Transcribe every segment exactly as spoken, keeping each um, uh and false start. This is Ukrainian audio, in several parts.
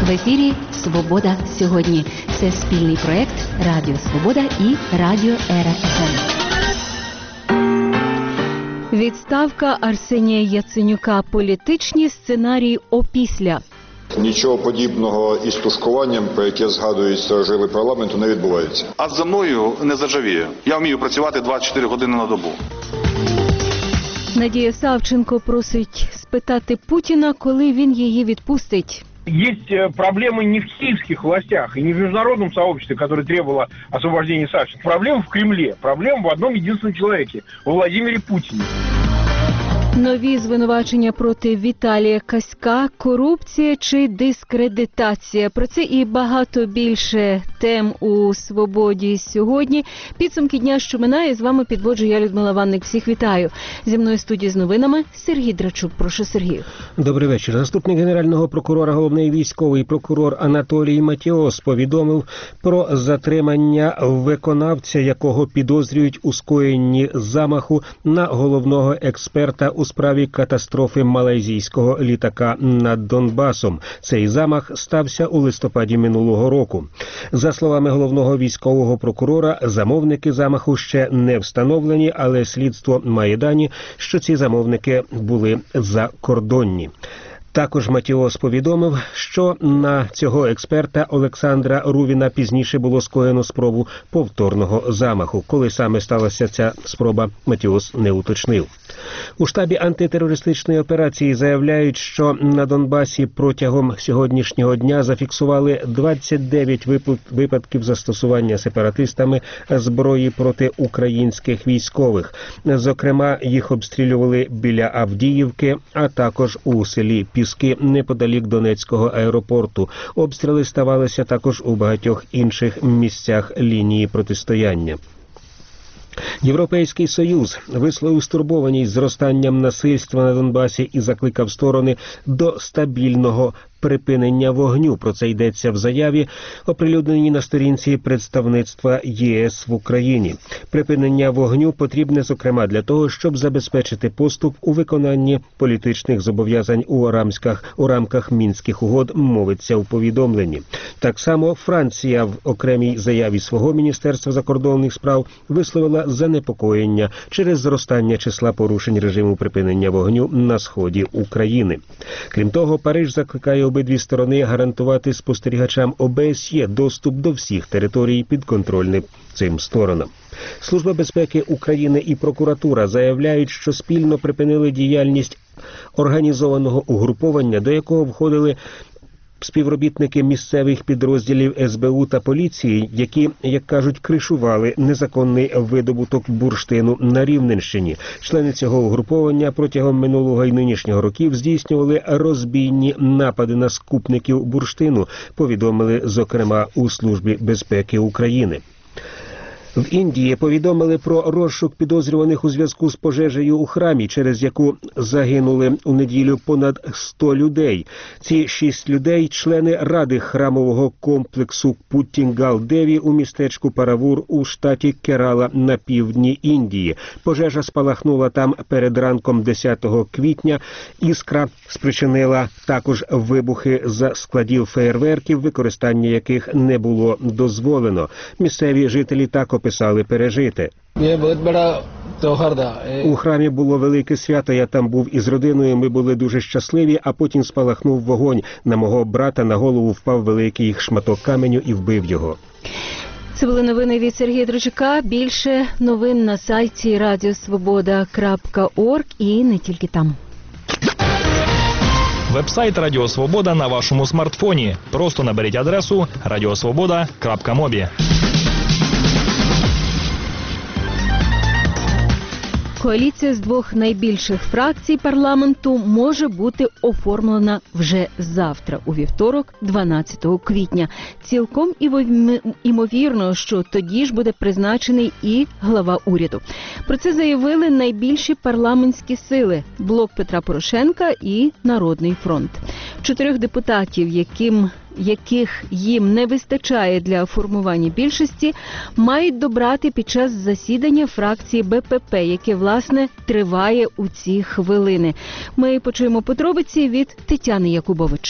В ефірі «Свобода сьогодні». Це спільний проєкт Радіо Свобода і Радіо Ера еф ем. Відставка Арсенія Яценюка. Політичні сценарії опісля. Нічого подібного із тушкуванням, про яке згадують старожили парламенту, не відбувається. А за мною не заржавіє. Я вмію працювати двадцять чотири години на добу. Надія Савченко просить спитати Путіна, коли він її відпустить. Есть проблемы не в киевских властях и не в международном сообществе, которое требовало освобождения Савченко. Проблема в Кремле. Проблема в одном единственном человеке – во Владимире Путине. Нові звинувачення проти Віталія Каська, корупція чи дискредитація. Про це і багато більше тем у «Свободі сьогодні». Підсумки дня, що минає, з вами підводжу я, Людмила Ванник. Всіх вітаю. Зі мною в студії з новинами Сергій Драчук. Прошу, Сергію. Добрий вечір. Заступник генерального прокурора, головний військовий прокурор Анатолій Матіос повідомив про затримання виконавця, якого підозрюють у скоєнні замаху на головного експерта у справі катастрофи малайзійського літака над Донбасом. Цей замах стався у листопаді минулого року. За словами головного військового прокурора, замовники замаху ще не встановлені, але слідство має дані, що ці замовники були закордонні. Також Матіос повідомив, що на цього експерта Олександра Рувіна пізніше було скоєно спробу повторного замаху. Коли саме сталася ця спроба, Матіос не уточнив. У штабі антитерористичної операції заявляють, що на Донбасі протягом сьогоднішнього дня зафіксували двадцять дев'ять випадків застосування сепаратистами зброї проти українських військових. Зокрема, їх обстрілювали біля Авдіївки, а також у селі Піски неподалік Донецького аеропорту. Обстріли ставалися також у багатьох інших місцях лінії протистояння. Європейський Союз висловив стурбованість зростанням насильства на Донбасі і закликав сторони до стабільного припинення вогню. Про це йдеться в заяві, оприлюдненій на сторінці представництва ЄС в Україні. Припинення вогню потрібне, зокрема, для того, щоб забезпечити поступ у виконанні політичних зобов'язань у рамках, у рамках Мінських угод, мовиться у повідомленні. Так само Франція в окремій заяві свого Міністерства закордонних справ висловила занепокоєння через зростання числа порушень режиму припинення вогню на сході України. Крім того, Париж закликає обидві сторони гарантувати спостерігачам О Б С Є доступ до всіх територій підконтрольних цим сторонам. Служба безпеки України і прокуратура заявляють, що спільно припинили діяльність організованого угруповання, до якого входили співробітники місцевих підрозділів С Б У та поліції, які, як кажуть, кришували незаконний видобуток бурштину на Рівненщині. Члени цього угруповання протягом минулого і нинішнього років здійснювали розбійні напади на скупників бурштину, повідомили, зокрема, у Службі безпеки України. В Індії повідомили про розшук підозрюваних у зв'язку з пожежею у храмі, через яку загинули у неділю понад сто людей. Ці шість людей – члени ради храмового комплексу Путтінгал-Деві у містечку Паравур у штаті Керала на півдні Індії. Пожежа спалахнула там перед ранком десятого квітня. Іскра спричинила також вибухи за складів феєрверків, використання яких не було дозволено. Місцеві жителі так описали пережите. У храмі було велике свято, я там був із родиною, ми були дуже щасливі, а потім спалахнув вогонь. На мого брата на голову впав великий шматок каменю і вбив його. Це були новини від Сергія Драчука. Більше новин на сайті радіосвобода крапка орг і не тільки там. Веб-сайт Радіо Свобода на вашому смартфоні. Просто наберіть адресу радіосвобода крапка мобі. Коаліція з двох найбільших фракцій парламенту може бути оформлена вже завтра, у вівторок, дванадцятого квітня. Цілком імовірно, що тоді ж буде призначений і глава уряду. Про це заявили найбільші парламентські сили – Блок Петра Порошенка і Народний фронт. Чотирьох депутатів, яким яких їм не вистачає для формування більшості, мають добрати під час засідання фракції Б П П, яке, власне, триває у ці хвилини. Ми почуємо подробиці від Тетяни Якубович.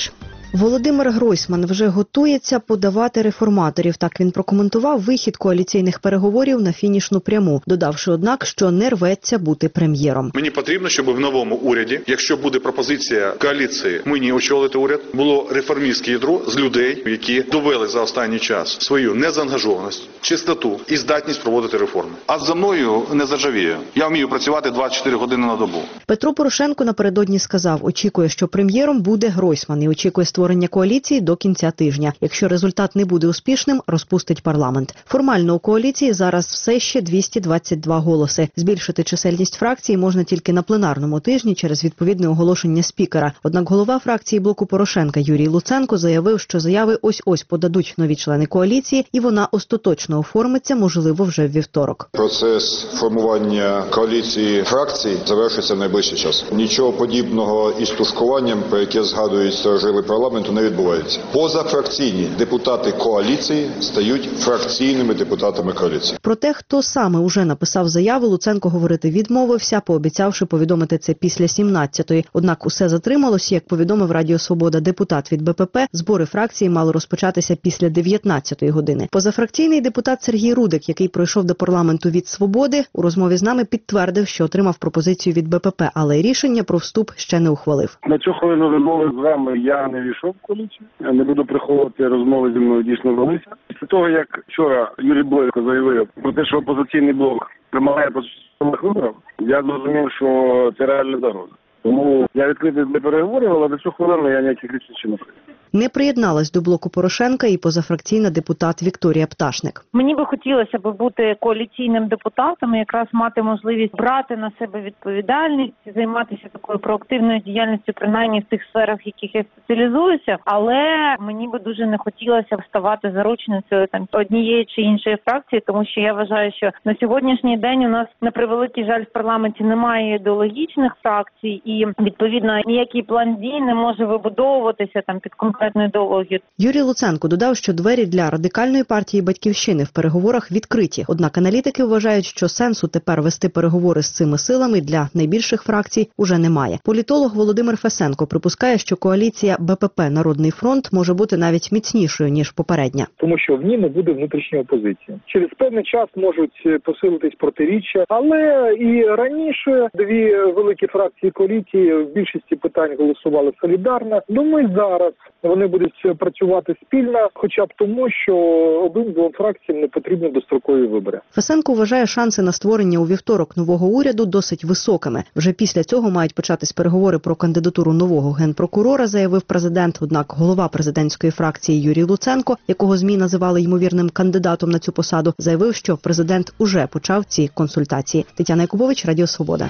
Володимир Гройсман вже готується подавати реформаторів. Так він прокоментував вихід коаліційних переговорів на фінішну пряму, додавши, однак, що не рветься бути прем'єром. Мені потрібно, щоб в новому уряді, якщо буде пропозиція коаліції мені очолити уряд, було реформістське ядро з людей, які довели за останній час свою незаангажованість, чистоту і здатність проводити реформи. А за мною не заржавіє. Я вмію працювати двадцять чотири години на добу. Петро Порошенко напередодні сказав, очікує, що прем'єром буде Гройсман і очікує створення коаліції до кінця тижня. Якщо результат не буде успішним, розпустить парламент. Формально у коаліції зараз все ще двісті двадцять два голоси. Збільшити чисельність фракції можна тільки на пленарному тижні через відповідне оголошення спікера. Однак голова фракції блоку Порошенка Юрій Луценко заявив, що заяви ось-ось подадуть нові члени коаліції, і вона остаточно оформиться, можливо, вже в вівторок. Процес формування коаліції фракцій завершиться в найближчий час. Нічого подібного із тушкуванням, про яке згадують старожили парламенту, не відбувається. Позафракційні депутати коаліції стають фракційними депутатами коаліції. Про те, хто саме уже написав заяву, Луценко говорити відмовився, пообіцявши повідомити це після сімнадцятої. Однак усе затрималось, як повідомив Радіо Свобода депутат від Бе Пе Пе, збори фракції мали розпочатися після дев'ятнадцятої години. Позафракційний депутат Сергій Рудик, який пройшов до парламенту від Свободи, у розмові з нами підтвердив, що отримав пропозицію від Бе Пе Пе, але рішення про вступ ще не ухвалив. На цю хвилину розмови з вами я не війшов в коаліцію. Я не буду приховувати, розмови зі мною дійсно велися. Після того, як вчора Юрій Бойко заявив про те, що опозиційний блок примагає по виборах, я зрозумів, що це реальна загроза. Тому я відкритий для переговорів, але до цього хвилини я ніяких рішень ще не прийняв. Не приєдналась до блоку Порошенка і позафракційна депутат Вікторія Пташник. Мені би хотілося б бути коаліційним депутатом, і якраз мати можливість брати на себе відповідальність, займатися такою проактивною діяльністю, принаймні в тих сферах, в яких я спеціалізуюся. Але мені би дуже не хотілося ставати заручницею там однієї чи іншої фракції, тому що я вважаю, що на сьогоднішній день у нас, на превеликий жаль, в парламенті немає ідеологічних фракцій, і відповідно ніякий план дій не може вибудовуватися там під конкретну ідеологію. Юрій Луценко додав, що двері для радикальної партії «Батьківщини» в переговорах відкриті. Однак аналітики вважають, що сенсу тепер вести переговори з цими силами для найбільших фракцій уже немає. Політолог Володимир Фесенко припускає, що коаліція Бе Пе Пе «Народний фронт» може бути навіть міцнішою, ніж попередня. Тому що в ній не буде внутрішньої опозиції. Через певний час можуть посилитись протиріччя, але і раніше дві великі фракції коаліції в більшості питань голосували солідарно. Думаю, зараз вони будуть працювати спільно, хоча б тому, що обидвом фракціям не потрібні дострокові вибори. Фесенко вважає шанси на створення у вівторок нового уряду досить високими. Вже після цього мають початись переговори про кандидатуру нового генпрокурора, заявив президент. Однак голова президентської фракції Юрій Луценко, якого ЗМІ називали ймовірним кандидатом на цю посаду, заявив, що президент уже почав ці консультації. Тетяна Якубович, Радіо Свобода.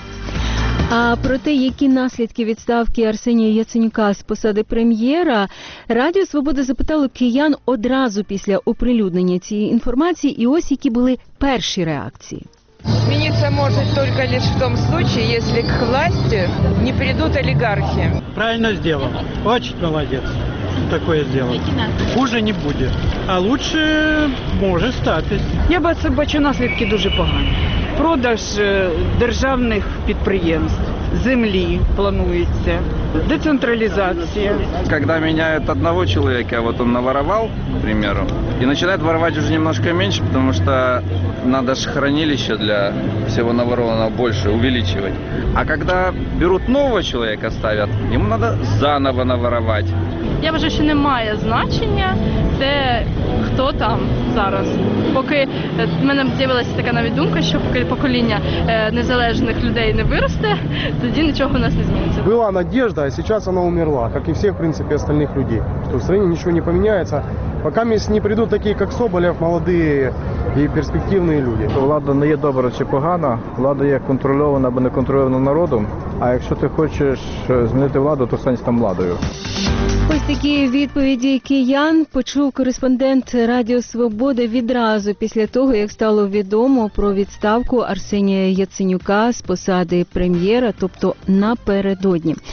А про те, які наслідки відставки Арсенія Яценюка з посади прем'єра, Радіо Свобода запитало киян одразу після оприлюднення цієї інформації, і ось які були перші реакції. Измениться может только лишь в том случае, если к власти не придут олигархи. Правильно сделал. Очень молодец. Такое сделал. Хуже не будет. А лучше може стати. Я бачу, бачу наслідки дуже погані. Продаж державних підприємств, землі планується, децентрализация. Когда меняют одного человека, вот он наворовал, к примеру, и начинает воровать уже немножко меньше, потому что надо же хранилище для всего наворованного больше увеличивать. А когда берут нового человека, ставят, ему надо заново наворовать. Я вважаю, що немає значення те, хто там зараз. Поки в мене з'явилася така навіть думка, що поки покоління незалежних людей не виросте, тоді нічого у нас не зміниться. Була надежда, а зараз вона умерла, як і всіх, в принципі, остальних людей. Що в країні нічого не поміняється, поки не прийдуть такі, як Соболєв, молоді і перспективні люди. Влада не є добра чи погана, влада є контрольована або не контрольована народом, а якщо ти хочеш змінити владу, то стань там владою. Ось такі відповіді киян почув кореспондент Радіо Свобода відразу після того, як стало відомо про відставку Арсенія Яценюка з посади прем'єра, тобто напередодні.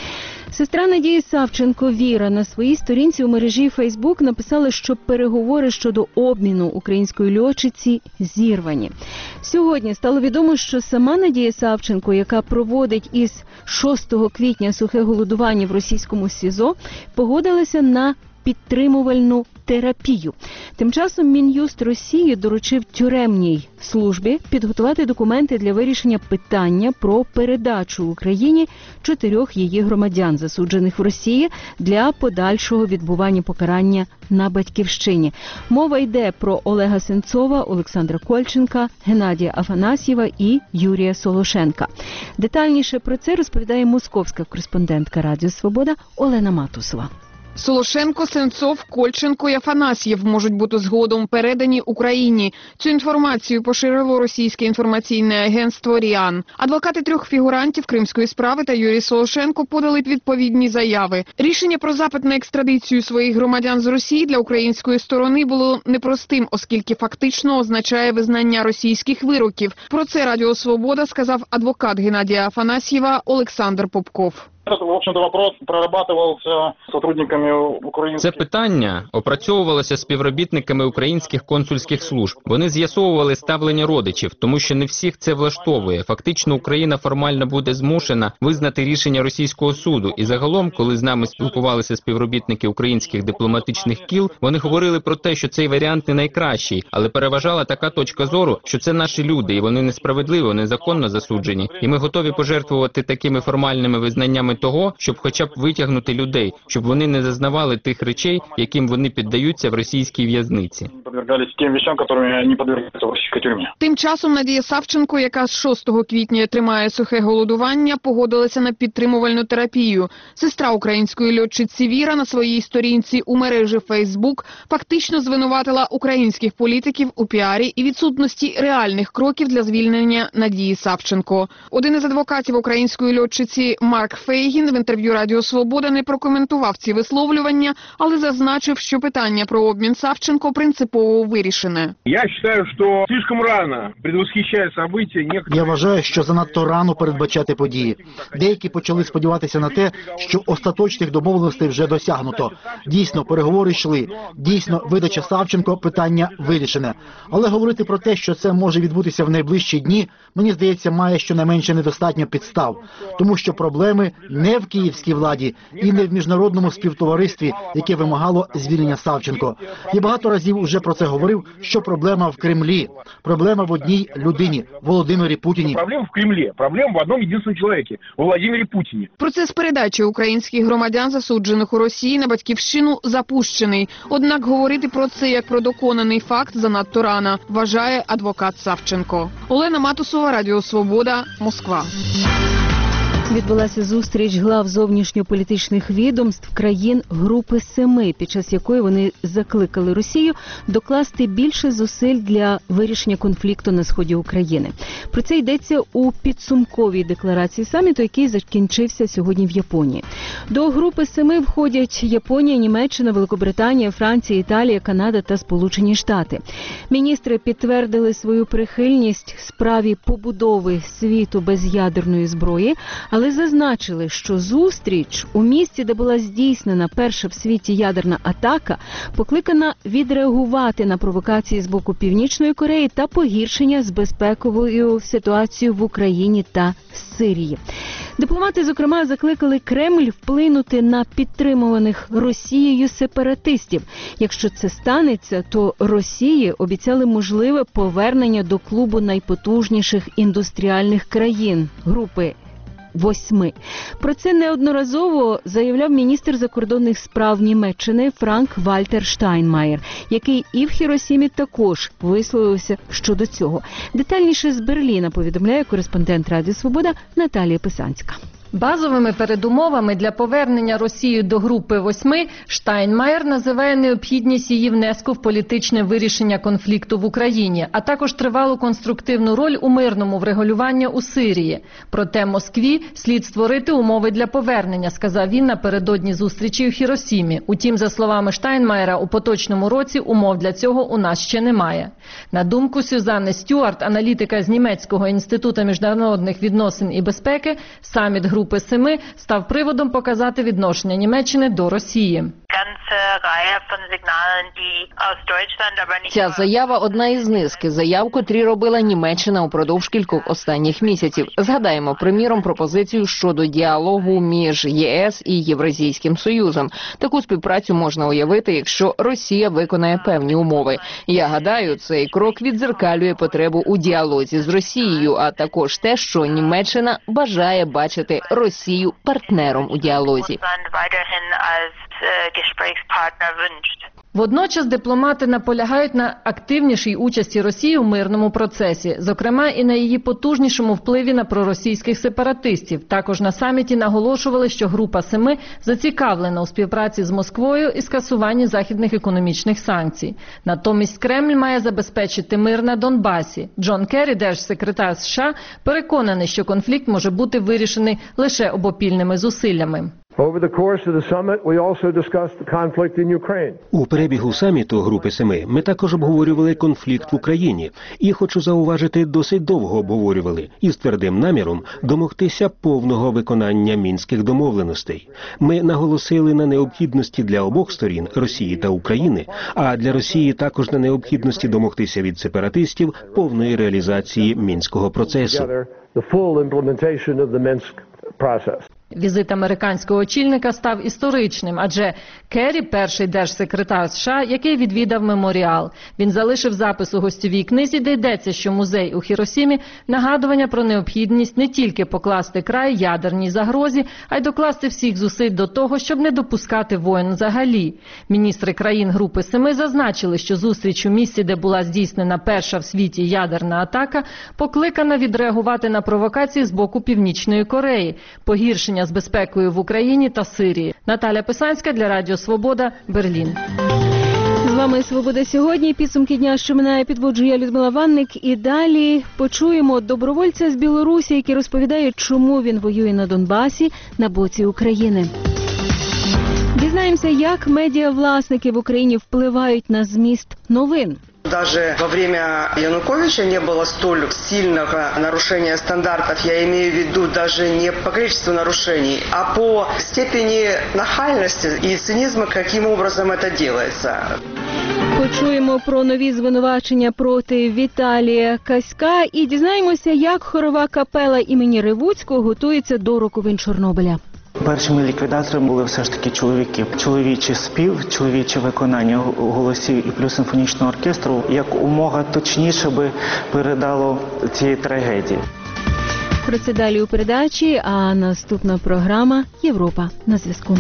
Сестра Надії Савченко Віра на своїй сторінці у мережі Фейсбук написала, що переговори щодо обміну української льотчиці зірвані. Сьогодні стало відомо, що сама Надія Савченко, яка проводить із шостого квітня сухе голодування в російському СІЗО, погодилася на підтримувальну терапію. Тим часом Мін'юст Росії доручив тюремній службі підготувати документи для вирішення питання про передачу Україні чотирьох її громадян, засуджених в Росії, для подальшого відбування покарання на батьківщині. Мова йде про Олега Сенцова, Олександра Кольченка, Геннадія Афанасьєва і Юрія Солошенка. Детальніше про це розповідає московська кореспондентка Радіо Свобода Олена Матусова. Солошенко, Сенцов, Кольченко і Афанасьєв можуть бути згодом передані Україні. Цю інформацію поширило російське інформаційне агентство РІАН. Адвокати трьох фігурантів кримської справи та Юрій Солошенко подали відповідні заяви. Рішення про запит на екстрадицію своїх громадян з Росії для української сторони було непростим, оскільки фактично означає визнання російських вироків. Про це Радіо Свобода сказав адвокат Геннадія Афанасьєва Олександр Попков. В общем-то, вопрос прорабатывался сотрудниками українських. Це питання опрацьовувалося співробітниками українських консульських служб. Вони з'ясовували ставлення родичів, тому що не всіх це влаштовує. Фактично, Україна формально буде змушена визнати рішення російського суду. І загалом, коли з нами спілкувалися співробітники українських дипломатичних кіл, вони говорили про те, що цей варіант не найкращий, але переважала така точка зору, що це наші люди, і вони несправедливо, незаконно засуджені. І ми готові пожертвувати такими формальними визнаннями того, щоб хоча б витягнути людей, щоб вони не зазнавали тих речей, яким вони піддаються в російській в'язниці. Тим часом Надія Савченко, яка з шостого квітня тримає сухе голодування, погодилася на підтримувальну терапію. Сестра української льотчиці Віра на своїй сторінці у мережі Фейсбук фактично звинуватила українських політиків у піарі і відсутності реальних кроків для звільнення Надії Савченко. Один із адвокатів української льотчиці Марк Фейгін в інтерв'ю Радіо Свобода не прокоментував ці висловлювання, але зазначив, що питання про обмін Савченко принципово вирішене. Я вважаю, що слишком рано предвосхищає события. Я вважаю, що занадто рано передбачати події. Деякі почали сподіватися на те, що остаточних домовленостей вже досягнуто. Дійсно, переговори йшли. Дійсно, видача Савченко – питання вирішене. Але говорити про те, що це може відбутися в найближчі дні, мені здається, має щонайменше недостатньо підстав. Тому що проблеми не в київській владі і не в міжнародному співтоваристві, яке вимагало звільнення Савченко. Я багато разів уже про це говорив, що проблема в Кремлі. Проблема в одній людині – Володимирі Путіні. Проблема в Кремлі. Проблема в одному єдиному чоловіку – Володимирі Путіні. Процес передачі українських громадян, засуджених у Росії, на батьківщину запущений. Однак говорити про це як про доконаний факт занадто рано, вважає адвокат Савченко. Олена Матусова, Радіо Свобода, Москва. Відбулася зустріч глав зовнішньополітичних відомств країн Групи Семи, під час якої вони закликали Росію докласти більше зусиль для вирішення конфлікту на сході України. Про це йдеться у підсумковій декларації саміту, який закінчився сьогодні в Японії. До Групи Семи входять Японія, Німеччина, Великобританія, Франція, Італія, Канада та Сполучені Штати. Міністри підтвердили свою прихильність справі побудови світу без ядерної зброї, але зазначили, що зустріч у місті, де була здійснена перша в світі ядерна атака, покликана відреагувати на провокації з боку Північної Кореї та погіршення з безпековою ситуацією в Україні та Сирії. Дипломати, зокрема, закликали Кремль вплинути на підтримуваних Росією сепаратистів. Якщо це станеться, то Росії обіцяли можливе повернення до клубу найпотужніших індустріальних країн групи восьми. Про це неодноразово заявляв міністр закордонних справ Німеччини Франк Вальтер Штайнмаєр, який і в Хіросімі також висловився щодо цього. Детальніше з Берліна повідомляє кореспондент Радіо Свобода Наталія Писанська. Базовими передумовами для повернення Росії до групи восьми Штайнмаєр називає необхідність її внеску в політичне вирішення конфлікту в Україні, а також тривалу конструктивну роль у мирному врегулюванні у Сирії. Проте Москві слід створити умови для повернення, сказав він напередодні зустрічі у Хіросімі. Утім, за словами Штайнмаєра, у поточному році умов для цього у нас ще немає. На думку Сюзанни Стюарт, аналітика з Німецького інституту міжнародних відносин і безпеки, саміт групи Групи Семи став приводом показати відношення Німеччини до Росії. Ця заява – одна із низки заяв, котрі робила Німеччина упродовж кількох останніх місяців. Згадаємо, приміром, пропозицію щодо діалогу між ЄС і Євразійським Союзом. Таку співпрацю можна уявити, якщо Росія виконає певні умови. Я гадаю, цей крок віддзеркалює потребу у діалозі з Росією, а також те, що Німеччина бажає бачити Росію партнером у діалозі. Водночас дипломати наполягають на активнішій участі Росії у мирному процесі, зокрема і на її потужнішому впливі на проросійських сепаратистів. Також на саміті наголошували, що Група Семи зацікавлена у співпраці з Москвою і скасуванні західних економічних санкцій. Натомість Кремль має забезпечити мир на Донбасі. Джон Керрі, держсекретар США, переконаний, що конфлікт може бути вирішений лише обопільними зусиллями. У перебігу саміту Групи Семи ми також обговорювали конфлікт в Україні. І, хочу зауважити, досить довго обговорювали. Із твердим наміром домогтися повного виконання мінських домовленостей. Ми наголосили на необхідності для обох сторін, Росії та України, а для Росії також на необхідності домогтися від сепаратистів повної реалізації мінського процесу. Візит американського очільника став історичним, адже Керрі – перший держсекретар США, який відвідав меморіал. Він залишив запис у гостьовій книзі, де йдеться, що музей у Хіросімі – нагадування про необхідність не тільки покласти край ядерній загрозі, а й докласти всіх зусиль до того, щоб не допускати воєн взагалі. Міністри країн Групи Семи зазначили, що зустріч у місці, де була здійснена перша в світі ядерна атака, покликана відреагувати на провокації з боку Північної Кореї, погіршення з безпекою в Україні та Сирії. Наталя Писанська для Радіо Свобода, Берлін. З вами «Свобода сьогодні». Підсумки дня, що минає, підводжу я, Людмила Ванник. І далі почуємо добровольця з Білорусі, який розповідає, чому він воює на Донбасі на боці України. Дізнаємося, як медіавласники в Україні впливають на зміст новин. Даже во время Януковича не было столь сильного нарушения стандартов. Я имею в виду даже не по количеству нарушений, а по степени нахальности и цинизма, каким образом это делается. Почуємо про нові звинувачення проти Віталія Каська і дізнаємося, як хорова капела імені Ревуцького готується до роковин Чорнобиля. Першими ліквідаторами були все ж таки чоловіки. Чоловічий спів, чоловіче виконання голосів і плюс симфонічного оркестру як умога точніше би передало цієї трагедії. Про це далі у передачі, а наступна програма «Європа на зв'язку».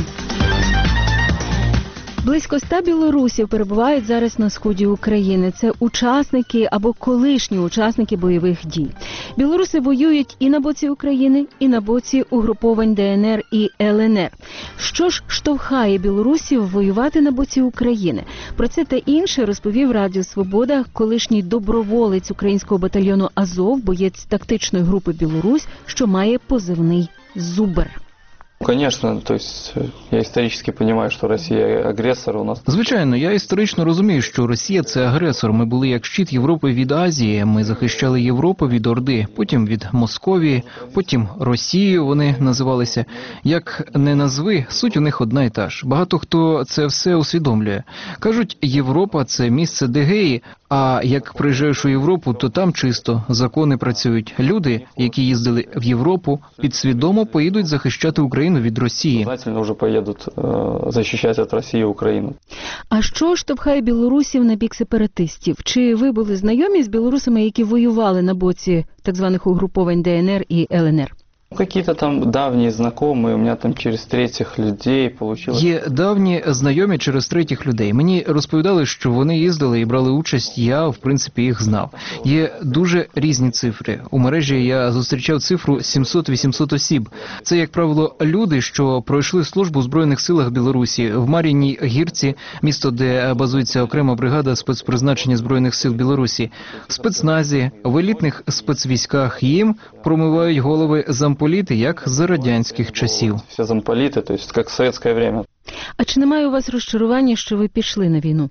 Близько ста білорусів перебувають зараз на сході України. Це учасники або колишні учасники бойових дій. Білоруси воюють і на боці України, і на боці угруповань Де Ен Ер і Ел Ен Ер. Що ж штовхає білорусів воювати на боці України? Про це та інше розповів Радіо Свобода колишній доброволець українського батальйону «Азов», боєць тактичної групи «Білорусь», що має позивний «Зубр». Конечно, то есть я історично розумію, що Росія агресор у нас. Звичайно, я історично розумію, що Росія – це агресор. Ми були як щит Європи від Азії, ми захищали Європу від Орди, потім від Московії, потім Росію вони називалися. Як не назви, суть у них одна і та ж. Багато хто це все усвідомлює. Кажуть, Європа – це місце, де геї, а як приїжджаєш у Європу, то там чисто, закони працюють. Люди, які їздили в Європу, підсвідомо поїдуть захищати Україну від Росії. Знательно вже поїдуть э, захищати від Росії Україну. А що штовхає білорусів на бік сепаратистів? Чи ви були знайомі з білорусами, які воювали на боці так званих угруповань Де Ен Ер і Ел Ен Ер? Какие-то там давние знакомые, у меня там через третіх людей получилось. Є давні знайомі через третіх людей. Мені розповідали, що вони їздили і брали участь, я, в принципі, їх знав. Є дуже різні цифри. У мережі я зустрічав цифру сімсот-вісімсот осіб. Це, як правило, люди, що пройшли службу в Збройних силах Білорусі, в Мар'їній Гірці, місто, де базується окрема бригада спецпризначення Збройних сил Білорусі, в спецназі, в елітних спецвійськах. Їм промивають голови замполіти, як за радянських часів. Всі замполіти, тобто, як в совєтське время. А чи немає у вас розчарування, що ви пішли на війну?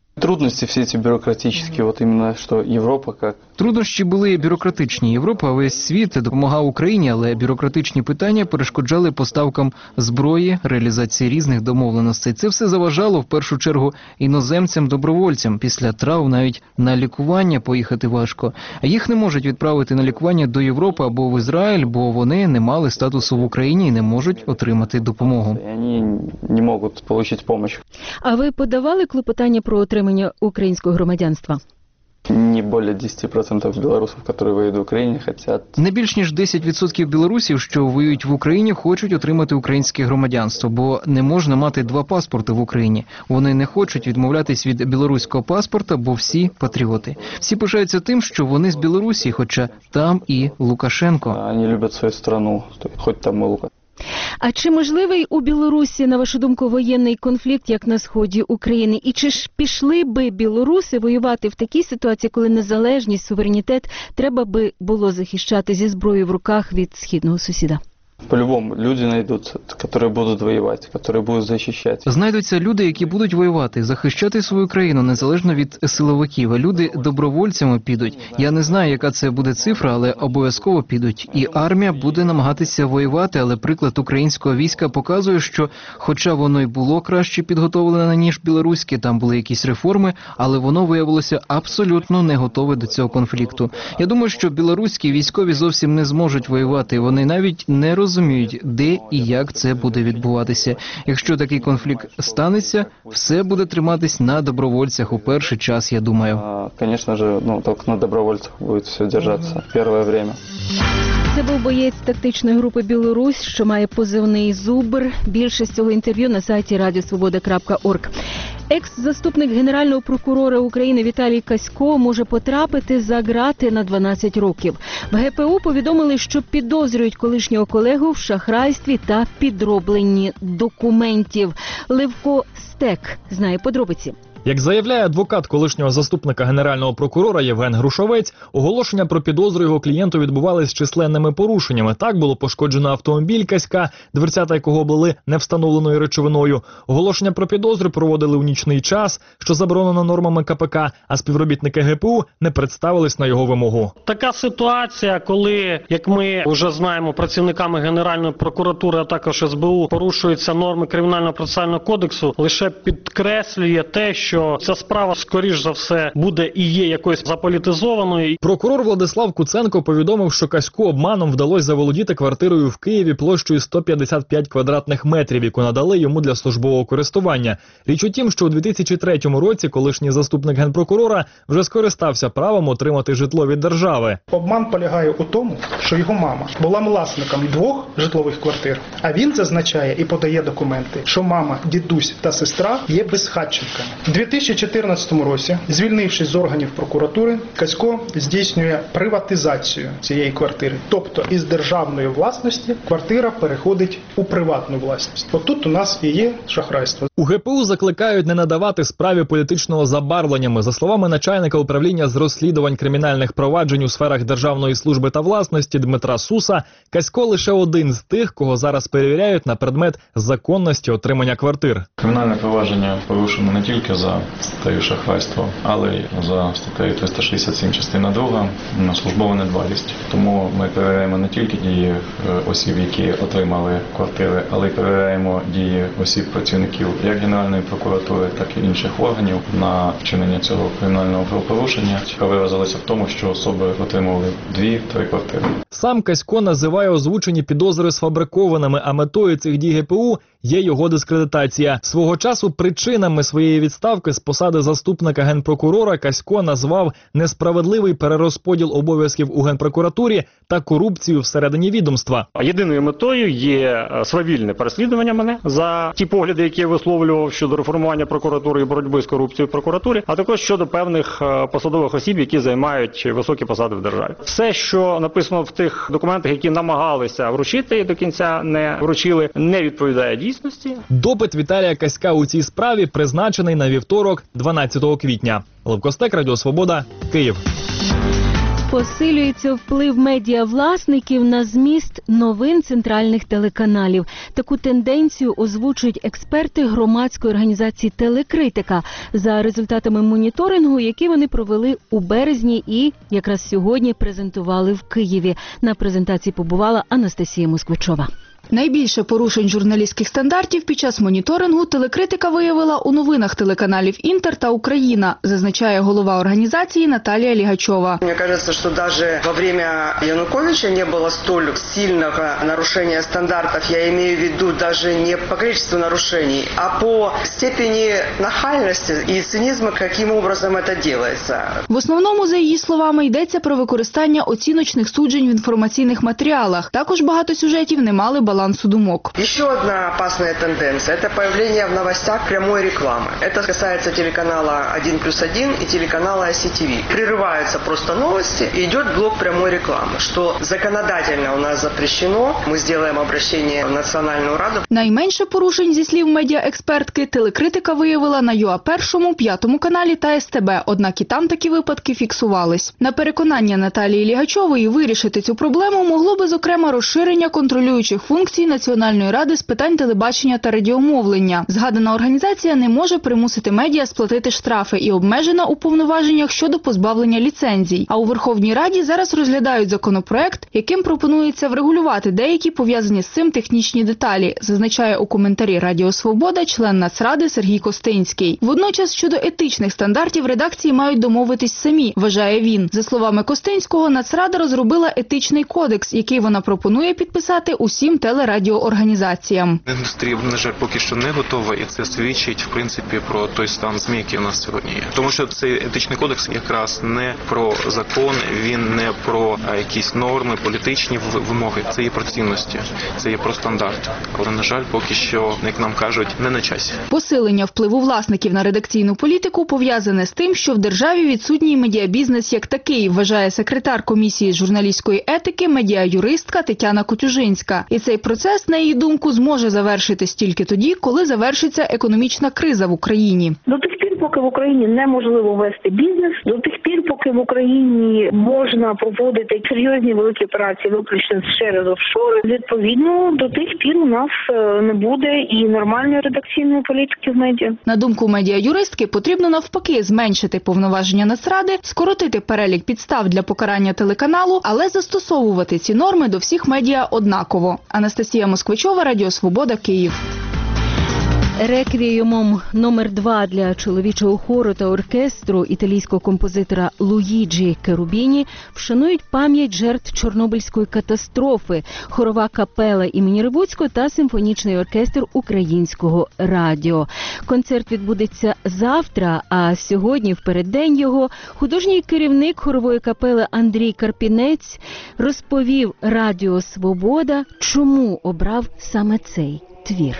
Трудности все эти бюрократические, вот именно что Европа как. Труднощі були бюрократичні. Європа, весь світ допомагав Україні, але бюрократичні питання перешкоджали поставкам зброї, реалізації різних домовленостей. Це все заважало в першу чергу іноземцям-добровольцям. Після травм навіть на лікування поїхати важко. А їх не можуть відправити на лікування до Європи або в Ізраїль, бо вони не мали статусу в Україні і не можуть отримати допомогу. Вони не можуть отримати допомогу. А ви подавали клопотання про отримання українського громадянства? Не більше десять відсотків білорусів, які воюють в Україні, хочуть. Не більш ніж десять відсотків білорусів, що воюють в Україні, хочуть отримати українське громадянство, бо не можна мати два паспорти в Україні. Вони не хочуть відмовлятись від білоруського паспорта, бо всі патріоти. Всі пишаються тим, що вони з Білорусі, хоча там і Лукашенко. Вони люблять свою країну, хоч там і Лукашенко. А чи можливий у Білорусі, на вашу думку, воєнний конфлікт, як на сході України? І чи ж пішли би білоруси воювати в такій ситуації, коли незалежність, суверенітет треба би було захищати зі зброєю в руках від східного сусіда? По-любому люди знайдуться, які будуть воювати, які будуть захищати. Знайдуться люди, які будуть воювати, захищати свою країну незалежно від силовиків. Люди добровольцями підуть. Я не знаю, яка це буде цифра, але обов'язково підуть. І армія буде намагатися воювати, але приклад українського війська показує, що хоча воно й було краще підготовлене, ніж білоруське, там були якісь реформи, але воно виявилося абсолютно не готове до цього конфлікту. Я думаю, що білоруські військові зовсім не зможуть воювати. Вони навіть не розуміють, розуміють, де і як це буде відбуватися. Якщо такий конфлікт станеться, все буде триматись на добровольцях у перший час, я думаю. Звісно ж, ну, тільки на добровольцях буде все держатися в перше час. Це був боєць тактичної групи «Білорусь», що має позивний «Зубр». Більше з цього інтерв'ю на сайті радіо свобода крапка орг. Екс-заступник Генерального прокурора України Віталій Касько може потрапити за ґрати на дванадцять років. В ге пе у повідомили, що підозрюють колишнього колегу в шахрайстві та підробленні документів. Левко Стек знає подробиці. Як заявляє адвокат колишнього заступника Генерального прокурора Євген Грушовець, оголошення про підозру його клієнту відбувались з численними порушеннями. Так було пошкоджено автомобіль Каська, дверцята якого були невстановленою речовиною. Оголошення про підозру проводили у нічний час, що заборонено нормами ка пе ка, а співробітники ге пе у не представились на його вимогу. Така ситуація, коли, як ми вже знаємо, працівниками Генеральної прокуратури, а також ес бе у, порушуються норми Кримінального процесуального кодексу, лише підкреслює те, що що ця справа, скоріш за все, буде і є якоюсь заполітизованою. Прокурор Владислав Куценко повідомив, що Каську обманом вдалося заволодіти квартирою в Києві площею сто п'ятдесят п'ять квадратних метрів, яку надали йому для службового користування. Річ у тім, що у дві тисячі третьому році колишній заступник генпрокурора вже скористався правом отримати житло від держави. Обман полягає у тому, що його мама була власником двох житлових квартир, а він зазначає і подає документи, що мама, дідусь та сестра є безхатченками. У дві тисячі чотирнадцятому році, звільнившись з органів прокуратури, Касько здійснює приватизацію цієї квартири. Тобто із державної власності квартира переходить у приватну власність. Отут у нас і є шахрайство. У ге пе у закликають не надавати справі політичного забарвленнями. За словами начальника управління з розслідувань кримінальних проваджень у сферах державної служби та власності Дмитра Суса, Касько лише один з тих, кого зараз перевіряють на предмет законності отримання квартир. Кримінальне провадження порушено не тільки за статтею шахрайство, але й за статтею триста шістдесят сім частина друга на службову недбалість. Тому ми перевіряємо не тільки дії осіб, які отримали квартири, але й перевіряємо дії осіб працівників як Генеральної прокуратури, так і інших органів на вчинення цього кримінального правопорушення. Виразилися в тому, що особи отримували дві-три квартири. Сам Касько називає озвучені підозри сфабрикованими, а метою цих дій ге пе у є його дискредитація. Свого часу причинами своєї відставки з посади заступника генпрокурора Касько назвав несправедливий перерозподіл обов'язків у генпрокуратурі та корупцію всередині відомства. Єдиною метою є свавільне переслідування мене за ті погляди, які я висловлював щодо реформування прокуратури і боротьби з корупцією в прокуратурі, а також щодо певних посадових осіб, які займають високі посади в державі. Все, що написано в тих документах, які намагалися вручити і до кінця не вручили, не відповідає дійсності. Допит Віталія Каська у цій справі призначений на вівторок, дванадцятого квітня. Левко Стек, Радіо Свобода, Київ. Посилюється вплив медіавласників на зміст новин центральних телеканалів. Таку тенденцію озвучують експерти громадської організації «Телекритика» за результатами моніторингу, який вони провели у березні і якраз сьогодні презентували в Києві. На презентації побувала Анастасія Москвичова. Найбільше порушень журналістських стандартів під час моніторингу «Телекритика» виявила у новинах телеканалів «Інтер» та «Україна», зазначає голова організації Наталія Лігачова. Мне кажется, что даже во время Януковича не было столь сильного нарушения стандартов. Я имею в виду даже не по количеству нарушений, а по степени нахальности и цинизма, каким образом это делается. В основному, за її словами, йдеться про використання оціночних суджень в інформаційних матеріалах. Також багато сюжетів не мали балансу думок. Еще одна опасная тенденция – это появление в новостях прямой рекламы. Это касается телеканала один плюс один и телеканала ай си ти ви. Прерываются просто новости и идет блок прямой рекламы, что законодательно у нас запрещено. Мы сделаем обращение в Национальную Раду. Найменше порушень, зі слів медіаекспертки, «Телекритика» виявила на ю а першому, п'ятому каналі та ес те бе, однак і там такі випадки фіксувались. На переконання Наталії Лігачової, вирішити цю проблему могло би, зокрема, розширення контролюючих функцій Національної ради з питань телебачення та радіомовлення. Згадана організація не може примусити медіа сплатити штрафи і обмежена у повноваженнях щодо позбавлення ліцензій. А у Верховній Раді зараз розглядають законопроект, яким пропонується врегулювати деякі пов'язані з цим технічні деталі, зазначає у коментарі Радіо Свобода член Нацради Сергій Костинський. Водночас щодо етичних стандартів редакції мають домовитись самі, вважає він. За словами Костинського, Нацрада розробила етичний кодекс, який вона пропонує підписати усім телерадіоорганізаціям. Індустрія, на жаль, поки що не готова, і це свідчить, в принципі, про той стан ЗМІ, який у нас сьогодні є. Тому що цей етичний кодекс якраз не про закон, він не про а, якісь норми, політичні вимоги. Це є про цінності, це є про стандарт. Але, на жаль, поки що, як нам кажуть, не на часі. Посилення впливу власників на редакційну політику пов'язане з тим, що в державі відсутній медіабізнес як такий, вважає секретар комісії з журналістської етики, медіаюристка Тетяна Котюжинська. І цей процес, на її думку, зможе завершитись тільки тоді, коли завершиться економічна криза в Україні. До тих пір, поки в Україні неможливо вести бізнес, до тих пір, поки в Україні можна проводити серйозні великі операції виключно через офшори, відповідно, до тих пір у нас не буде і нормальної редакційної політики в медіа. На думку медіаюристки, потрібно навпаки зменшити повноваження Нацради, скоротити перелік підстав для покарання телеканалу, але застосовувати ці норми до всіх медіа однаково. Анастасія Москвичова, Радіо Свобода, Київ. Реквіємом номер два для чоловічого хору та оркестру італійського композитора Луїджі Керубіні вшанують пам'ять жертв Чорнобильської катастрофи, хорова капела імені Ревуцького та симфонічний оркестр Українського радіо. Концерт відбудеться завтра, а сьогодні, в переддень його, художній керівник хорової капели Андрій Карпінець розповів Радіо Свобода, чому обрав саме цей твір.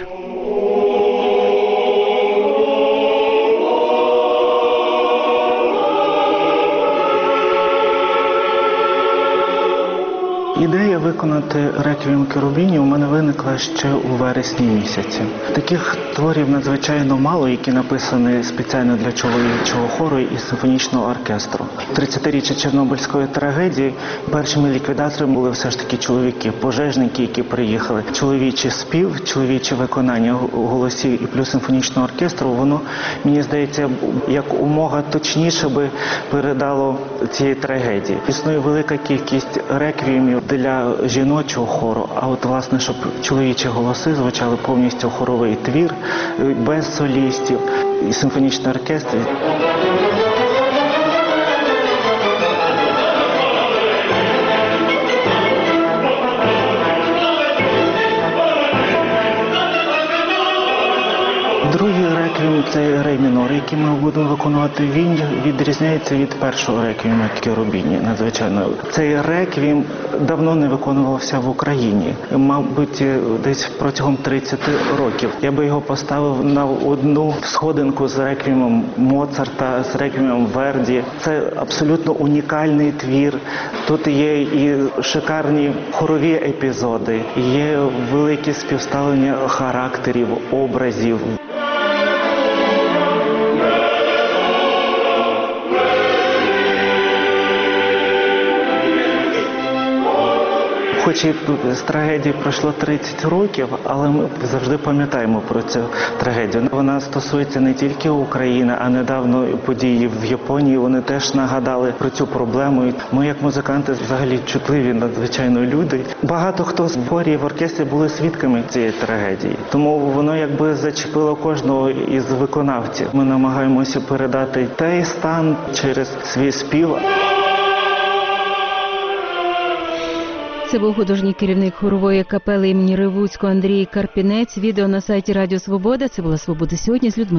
Ідея виконати реквієм Керубіні у мене виникла ще у вересні місяці. Таких творів надзвичайно мало, які написані спеціально для чоловічого хору і симфонічного оркестру. тридцятиріччя Чорнобильської трагедії першими ліквідаторами були все ж таки чоловіки, пожежники, які приїхали. Чоловічий спів, чоловіче виконання голосів і плюс симфонічного оркестру, воно, мені здається, як умога точніше би передало цієї трагедії. Існує велика кількість реквіємів для жіночого хору, а от, власне, щоб чоловічі голоси звучали повністю хоровий твір, без солістів, і симфонічний оркестр. Другий реквієм – це рей мінор, який ми будемо виконувати. Він відрізняється від першого реквієму Керубіні надзвичайно. Цей реквієм давно не виконувався в Україні, мабуть, десь протягом тридцяти років. Я би його поставив на одну сходинку з реквіємом Моцарта, з реквіємом Верді. Це абсолютно унікальний твір. Тут є і шикарні хорові епізоди, є велике співставлення характерів, образів. хоч і з трагедії пройшло тридцять років, але ми завжди пам'ятаємо про цю трагедію. Вона стосується не тільки України, а недавно події в Японії, вони теж нагадали про цю проблему. Ми, як музиканти, взагалі чутливі, надзвичайно люди. Багато хто з хорі в оркестрі були свідками цієї трагедії. Тому воно якби зачепило кожного із виконавців. Ми намагаємося передати той стан через свій спів. Це був художній керівник хорової капели імені Ревуцького Андрій Карпінець. Відео на сайті Радіо Свобода. Це була «Свобода сьогодні» з Людмилою